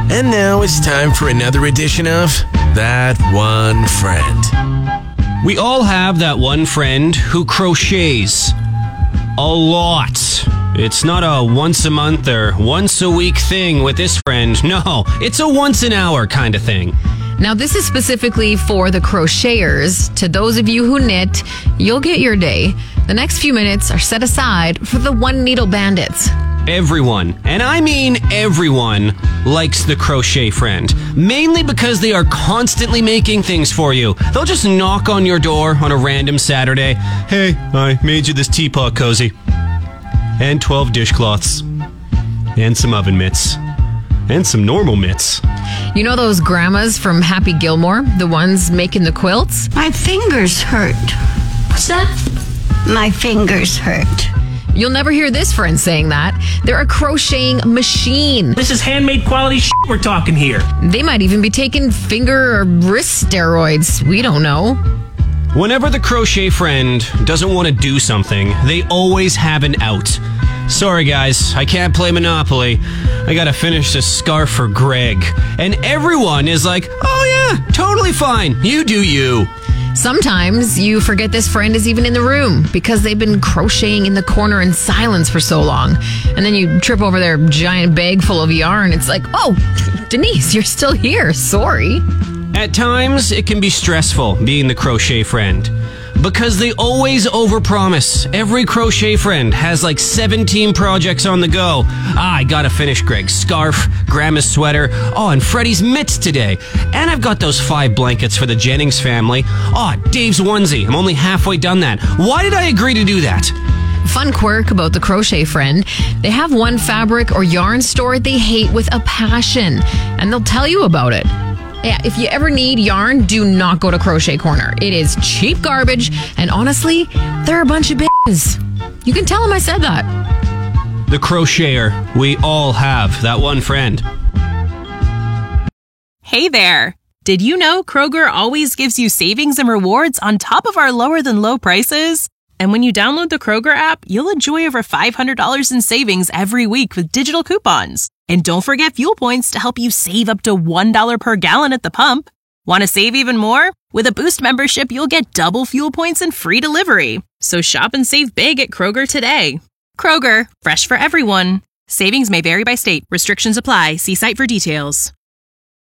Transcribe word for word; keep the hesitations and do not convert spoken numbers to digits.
And now it's time for another edition of That One Friend. We all have that one friend who crochets a lot. It's not a once a month or once a week thing with this friend. No, it's a once an hour kind of thing. Now, this is specifically for the crocheters. To those of you who knit, you'll get your day. The next few minutes are set aside for the one needle bandits. Everyone, and I mean everyone, likes the crochet friend. Mainly because they are constantly making things for you. They'll just knock on your door on a random Saturday. Hey, I made you this teapot cozy. And twelve dishcloths. And some oven mitts. And some normal mitts. You know those grandmas from Happy Gilmore? The ones making the quilts? My fingers hurt. What's that? My fingers hurt. You'll never hear this friend saying that. They're a crocheting machine. This is handmade quality shit we're talking here. They might even be taking finger or wrist steroids. We don't know. Whenever the crochet friend doesn't want to do something, they always have an out. Sorry guys, I can't play Monopoly. I gotta finish this scarf for Greg. And everyone is like, oh yeah, totally fine. You do you. Sometimes you forget this friend is even in the room because they've been crocheting in the corner in silence for so long. And then you trip over their giant bag full of yarn. It's like, oh, Denise, you're still here. Sorry. At times, it can be stressful being the crochet friend. Because they always overpromise. Every crochet friend has like seventeen projects on the go. Ah, I gotta finish Greg's scarf, Grandma's sweater, oh, and Freddie's mitts today. And I've got those five blankets for the Jennings family. Oh, Dave's onesie. I'm only halfway done that. Why did I agree to do that? Fun quirk about the crochet friend, they have one fabric or yarn store they hate with a passion, and they'll tell you about it. Yeah, if you ever need yarn, do not go to Crochet Corner. It is cheap garbage, and honestly, they're a bunch of bitches. You can tell them I said that. The crocheter, we all have that one friend. Hey there! Did you know Kroger always gives you savings and rewards on top of our lower than low prices? And when you download the Kroger app, you'll enjoy over five hundred dollars in savings every week with digital coupons. And don't forget fuel points to help you save up to one dollar per gallon at the pump. Want to save even more? With a Boost membership, you'll get double fuel points and free delivery. So shop and save big at Kroger today. Kroger, fresh for everyone. Savings may vary by state. Restrictions apply. See site for details.